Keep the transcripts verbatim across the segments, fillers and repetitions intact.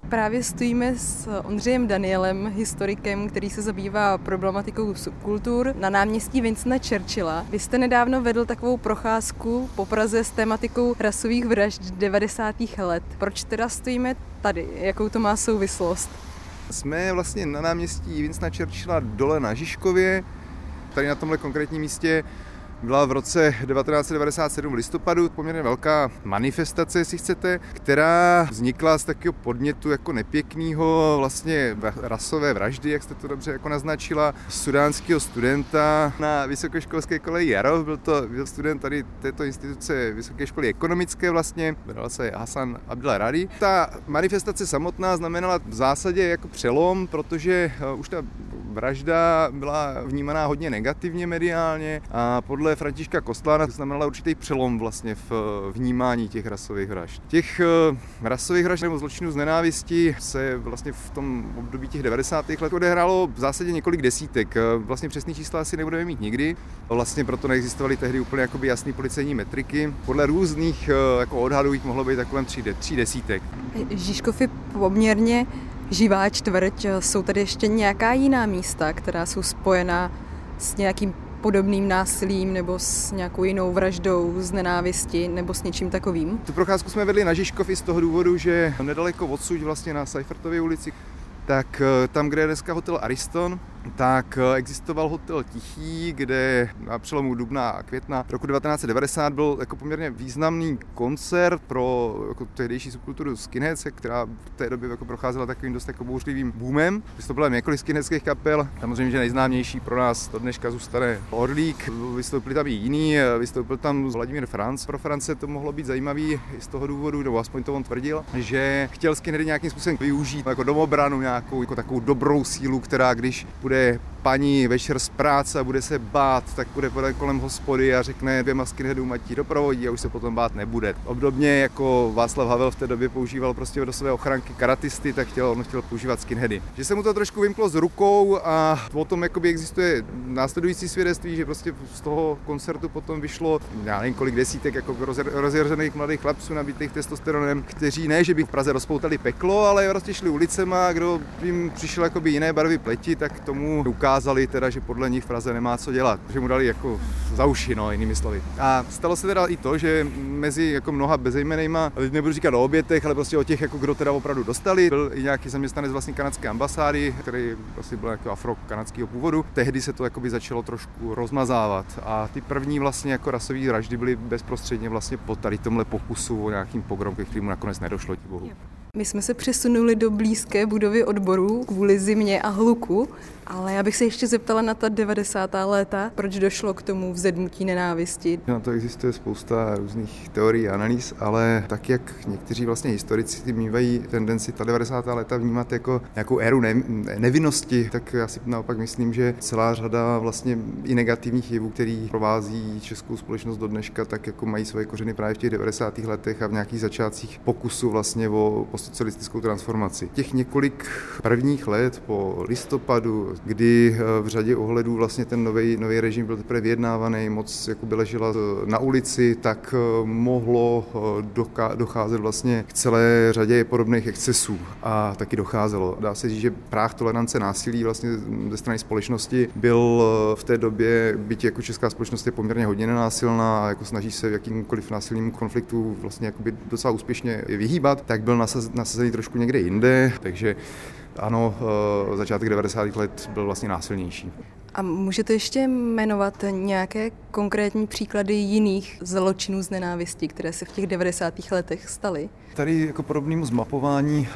Právě stojíme s Ondřejem Danielem, historikem, který se zabývá problematikou subkultur na náměstí Winstona Churchilla. Vy jste nedávno vedl takovou procházku po Praze s tématikou rasových vražd devadesátých let. Proč teda stojíme tady? Jakou to má souvislost? Jsme vlastně na náměstí Winstona Churchilla dole na Žižkově. Tady na tomhle konkrétním místě byla v roce devatenáct set devadesát sedm v listopadu poměrně velká manifestace, jestli chcete, která vznikla z takového podnětu jako nepěkného, vlastně rasové vraždy, jak jste to dobře jako naznačila, sudánského studenta na vysokoškolské koleji Jarov. Byl to byl student tady této instituce vysoké školy ekonomické vlastně, jmenoval se Hasan Abdel Radi. Ta manifestace samotná znamenala v zásadě jako přelom, protože už ta vražda byla vnímaná hodně negativně mediálně a podle Františka Kostlána znamenala určitý přelom vlastně v vnímání těch rasových vražd. Těch rasových vražd nebo zločinů z nenávisti se vlastně v tom období těch devadesátých let odehrálo v zásadě několik desítek. Vlastně přesný čísla asi nebudeme mít nikdy. Vlastně proto neexistovaly tehdy úplně jakoby jasný policejní metriky. Podle různých jako odhadů jich mohlo být takovém tří, tří desítek. Žižkov je poměrně živá čtvrť. Jsou tady ještě nějaká jiná místa, která jsou spojená s nějakým podobným násilím nebo s nějakou jinou vraždou z nenávisti nebo s něčím takovým? Tu procházku jsme vedli na Žižkov i z toho důvodu, že nedaleko odsud vlastně na Seifertově ulici, tak tam, kde je dneska hotel Ariston, tak existoval hotel Tichý, kde na přelomu dubna a května roku devatenáct set devadesát byl jako poměrně významný koncert pro jako tehdejší subkulturu skinheads, která v té době jako procházela takovým dost jako bouřlivým boomem. Vystoupilo několik skinheadských kapel, samozřejmě, že nejznámější pro nás do dneška zůstane Orlík, vystoupili tam i jiný, vystoupil tam Vladimír Franc. Pro France to mohlo být zajímavý i z toho důvodu, nebo aspoň to on tvrdil, že chtěl skinheady nějakým způsobem využít jako domobranu, nějakou jako takovou dobrou sílu, která když bude paní večer z práce a bude se bát, tak bude podat kolem hospody a řekne dvěma skinheadům, ať ji doprovodí a už se potom bát nebude. Obdobně jako Václav Havel v té době používal prostě do své ochranky karatisty, tak chtěl, on chtěl používat skinheady. Že se mu to trošku vymklo z rukou a o tom jakoby existuje následující svědectví, že prostě z toho koncertu potom vyšlo, já nevím kolik desítek jako rozjeřených mladých chlapců nabitých testosteronem, kteří ne, že by v Praze rozpoutali peklo, ale prostě šli ulicema a kdo jim přišel jakoby jiné barvy pleti, tak tomu ukázali teda, že podle nich v Praze nemá co dělat, že mu dali jako za uši, no, jinými slovy. A stalo se teda i to, že mezi jako mnoha bezejmenejma, nebudu říkat o obětech, ale prostě o těch, jako kdo teda opravdu dostali, byl i nějaký zaměstnanec vlastně kanadské ambasády, který vlastně byl jako afro-kanadského původu. Tehdy se to jakoby začalo trošku rozmazávat a ty první vlastně jako rasové vraždy byly bezprostředně vlastně po tady tomhle pokusu o nějakým pogrom, ke kterému nakonec nedošlo, ti bohu. My jsme se přesunuli do blízké budovy odboru kvůli zimě a hluku, ale já bych se ještě zeptala na ta devadesátá léta, proč došlo k tomu vzedmutí nenávisti. Na to existuje spousta různých teorií a analýz, ale tak, jak někteří vlastně historici mývají tendenci ta devadesátá léta vnímat jako nějakou éru ne- nevinnosti, tak já si naopak myslím, že celá řada vlastně i negativních jevů, který provází českou společnost do dneška, tak jako mají svoje kořeny právě v těch devadesátých letech a v nějakých začátcích pokusu vlastně o postsocialistickou transformaci. Těch několik prvních let po listopadu, kdy v řadě ohledů vlastně ten nový nový režim byl teprve vyjednávaný, moc jako by ležela na ulici, tak mohlo docházet vlastně k celé řadě podobných excesů a taky docházelo. Dá se říct, že práh tolerance násilí vlastně ze strany společnosti byl v té době, byť jako česká společnost je poměrně hodně nenásilná a jako snaží se jakýmkoliv násilným konfliktu vlastně jakoby docela úspěšně vyhýbat, tak byl nasazený trošku někde jinde, takže ano, začátek devadesátých let byl vlastně násilnější. A můžete ještě jmenovat nějaké konkrétní příklady jiných zločinů z nenávisti, které se v těch devadesátých letech staly? Tady jako podobnému zmapování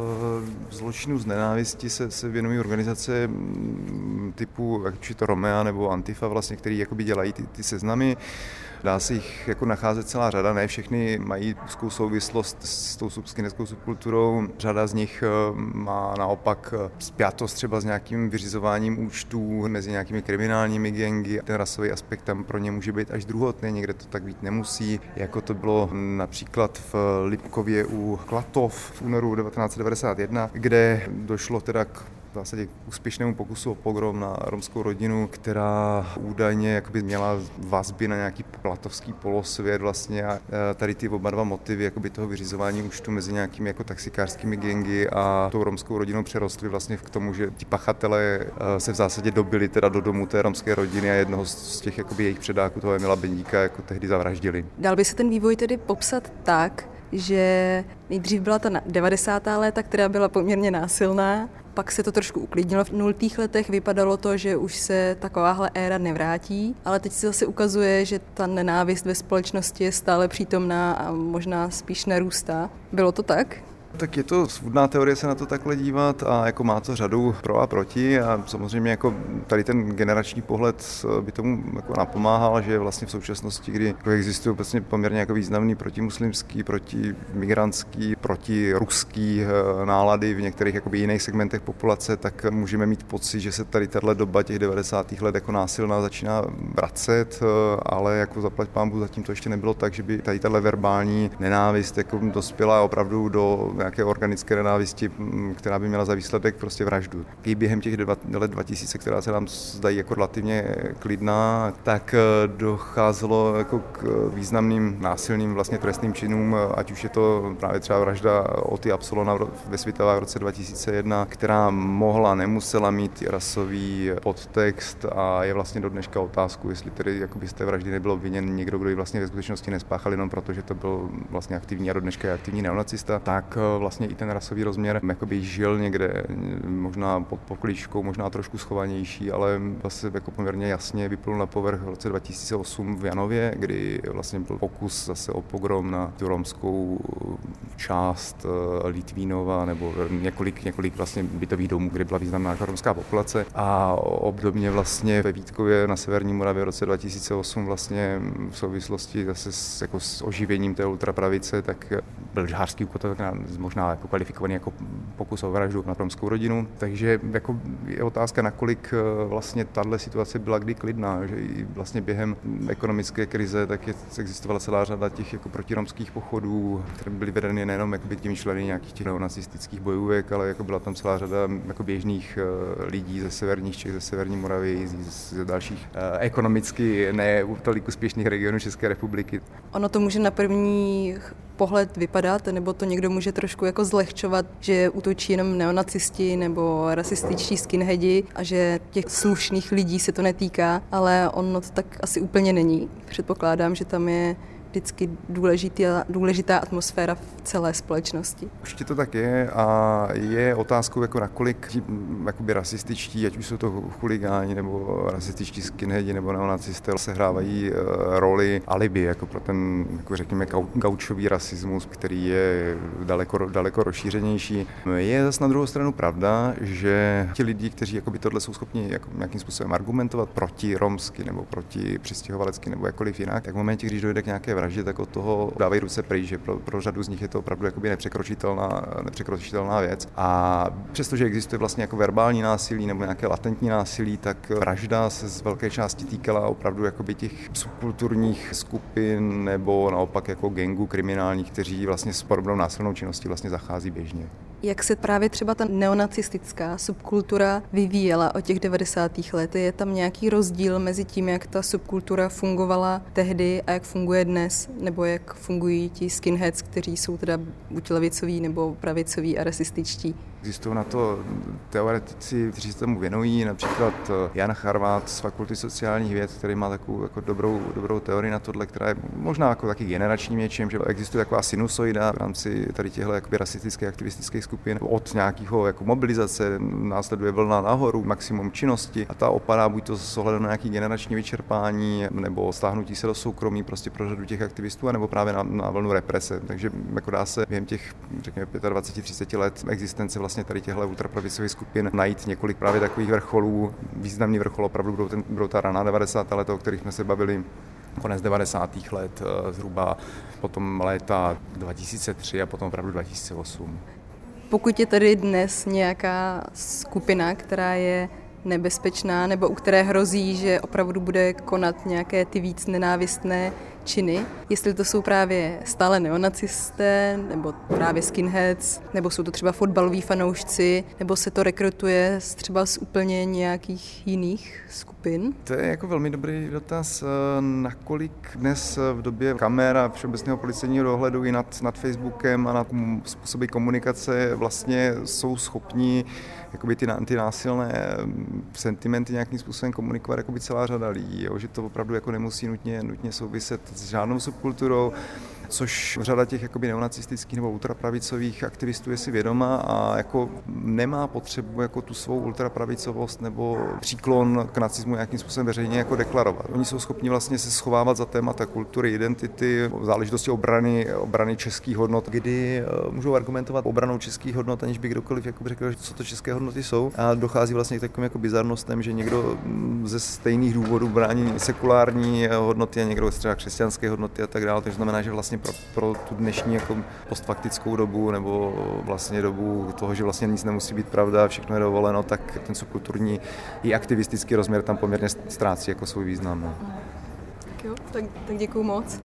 e, zločinů z nenávisti se, se věnují organizace typu či to Romea nebo Antifa, vlastně, který jakoby dělají ty, ty seznamy. Dá se jich jako nacházet celá řada, ne všechny mají úzkou souvislost s tou subskinskou subkulturou. Řada z nich má naopak spjatost třeba s nějakým vyřizováním účtů mezi nějakými kriminálními gangy. Ten rasový aspekt tam pro ně může být až druhotný, někde to tak být nemusí. Jako to bylo například v Lipkově Kyjevě u Klatov v únoru devatenáct set devadesát jedna, kde došlo teda k v zásadě úspěšnému pokusu o pogrom na romskou rodinu, která údajně jakoby měla vazby na nějaký platovský polosvět vlastně a tady ty oba dva motivy jakoby toho vyřizování účtu mezi nějakými jako taxikářskými gangy a tou romskou rodinou přerostly vlastně k tomu, že ti pachatelé se v zásadě dobili teda do domu té romské rodiny a jednoho z těch jakoby jejich předáků, toho Emila Bendíka, jako tehdy zavraždili. Dal by se ten vývoj tedy popsat tak, že nejdřív byla ta devadesátá léta, která byla poměrně násilná, pak se to trošku uklidnilo. V nultých letech vypadalo to, že už se takováhle éra nevrátí, ale teď se zase ukazuje, že ta nenávist ve společnosti je stále přítomná a možná spíš narůstá. Bylo to tak? Tak je to svůdná teorie se na to takhle dívat a jako má to řadu pro a proti a samozřejmě jako tady ten generační pohled by tomu jako napomáhal, že vlastně v současnosti, kdy existují vlastně poměrně jako významný protimuslimský, protimigrantský, protiruský nálady v některých jakoby jiných segmentech populace, tak můžeme mít pocit, že se tady tato doba těch devadesátých let jako násilná začíná vracet, ale jako zaplať pánbůh zatím to ještě nebylo tak, že by tady tato verbální nenávist jako dospěla opravdu do nějaké organické nenávisti, která by měla za výsledek prostě vraždu. I během těch let dva tisíce, která se nám zdají jako relativně klidná, tak docházelo jako k významným násilným vlastně trestným činům, ať už je to právě třeba vražda Oty Absolona ve Svitavách v roce dva tisíce jedna, která mohla, nemusela mít rasový podtext a je vlastně do dneška otázku, jestli tedy jakoby z té vraždy nebyl obviněn někdo, kdo ji vlastně ve skutečnosti nespáchal jenom proto, že to byl vlastně aktivní a do dneška je aktivní neonacista, tak vlastně i ten rasový rozměr jakoby žil někde, možná pod poklíčkou, možná trošku schovanější, ale zase jako poměrně jasně vyplul na povrch v roce dva tisíce osm v Janově, kdy vlastně byl pokus zase o pogrom na tu romskou část Litvínova nebo několik, několik vlastně bytových domů, kde byla významná romská populace a obdobně vlastně ve Vítkově na severní Moravě v roce dva tisíce osm vlastně v souvislosti zase s, jako s oživením té ultrapravice, tak byl žhářský útok, možná jako kvalifikovaný jako pokus o vraždu na romskou rodinu. Takže jako je otázka, nakolik vlastně tahle situace byla kdy klidná, že i vlastně během ekonomické krize tak je, existovala celá řada těch jako protiromských pochodů, které byly vedeny nejenom jako těmi členy nějakých těch neonacistických bojůvek, ale jako byla tam celá řada jako běžných lidí ze severních Čech, ze severní Moravy, z dalších ekonomicky ne tolik úspěšných regionů České republiky. Ono to může na první pohled vypadat, nebo to někdo může trošku jako zlehčovat, že útočí jenom neonacisti nebo rasističtí skinheadi a že těch slušných lidí se to netýká, ale ono to tak asi úplně není. Předpokládám, že tam je vždycky důležitá, důležitá atmosféra v celé společnosti. Určitě to tak je a je otázkou, jako nakolik ti jakoby rasističtí, ať už jsou to chuligáni nebo rasističtí skinheadi nebo neonacisté, sehrávají uh, roli alibi jako pro ten, jako řekněme, gaučový rasismus, který je daleko, daleko rozšířenější. Je zase na druhou stranu pravda, že ti lidi, kteří jakoby tohle jsou schopni jako nějakým způsobem argumentovat proti romsky nebo proti přistěhovalecky nebo jakkoliv jinak, tak v momentě, když dojde k nějaké vraždě, tak od toho dávají ruce pryč, že pro, pro řadu z nich je to opravdu jakoby nepřekročitelná, nepřekročitelná věc. A přestože existuje vlastně jako verbální násilí nebo nějaké latentní násilí, tak vražda se z velké části týkala opravdu jakoby těch subkulturních skupin nebo naopak jako gangů kriminálních, kteří vlastně s podobnou násilnou činností vlastně zachází běžně. Jak se právě třeba ta neonacistická subkultura vyvíjela od těch devadesátých let? Je tam nějaký rozdíl mezi tím, jak ta subkultura fungovala tehdy a jak funguje dnes? Nebo jak fungují ti skinheads, kteří jsou teda buď levicoví nebo pravicoví a rasističtí? Existují na to teoretici, kteří se tomu věnují, například Jan Charvát z Fakulty sociálních věd, který má takovou jako dobrou, dobrou teorii na tohle, která je možná jako taky generačním něčím, že existuje taková sinusoida v rámci tady těchto jakoby rasistických aktivistických skupin. Od nějakého jako mobilizace následuje vlna nahoru, maximum činnosti a ta opadá buď to s ohledem na nějaké generační vyčerpání nebo stáhnutí se do soukromí prostě pro řadu těch aktivistů, nebo právě na, na vlnu represe. Takže jako dá se během těch řekněme dvacet pět třicet let existence vlastně tady těchto ultrapravicových skupin najít několik právě takových vrcholů. Významný vrchol opravdu budou, ten, budou ta raná devadesátá léta, o kterých jsme se bavili, konec devadesátých let, zhruba potom léta dva tisíce tři a potom opravdu dva tisíce osm. Pokud je tady dnes nějaká skupina, která je nebezpečná nebo u které hrozí, že opravdu bude konat nějaké ty víc nenávistné činy, jestli to jsou právě stále neonacisté, nebo právě skinheads, nebo jsou to třeba fotbaloví fanoušci, nebo se to rekrutuje třeba z úplně nějakých jiných skupin? To je jako velmi dobrý dotaz, nakolik dnes v době kamer a všeobecného policejního dohledu i nad, nad Facebookem a nad způsoby komunikace vlastně jsou schopni jakoby ty, ty násilné sentimenty nějakým způsobem komunikovat jakoby celá řada lidí, jo? Že to opravdu jako nemusí nutně, nutně souviset s žádnou subkulturou, což řada těch jakoby neonacistických nebo ultrapravicových aktivistů je si vědoma a jako nemá potřebu jako tu svou ultrapravicovost nebo příklon k nacismu nějakým způsobem veřejně jako deklarovat. Oni jsou schopni vlastně se schovávat za témata kultury, identity, záležitosti obrany, obrany českých hodnot, kdy můžou argumentovat obranou českých hodnot, aniž by kdokoliv jako řekl, co to české hodnoty jsou. A dochází vlastně k takovým jako bizarnostem, že někdo ze stejných důvodů brání sekulární hodnoty a někdo třeba křesťanské hodnoty a tak dále. To znamená, že vlastně pro, pro tu dnešní jako postfaktickou dobu nebo vlastně dobu toho, že vlastně nic nemusí být pravda, všechno je dovoleno, tak ten subkulturní i aktivistický rozměr tam poměrně ztrácí jako svůj význam. Tak jo, tak, tak děkuju moc.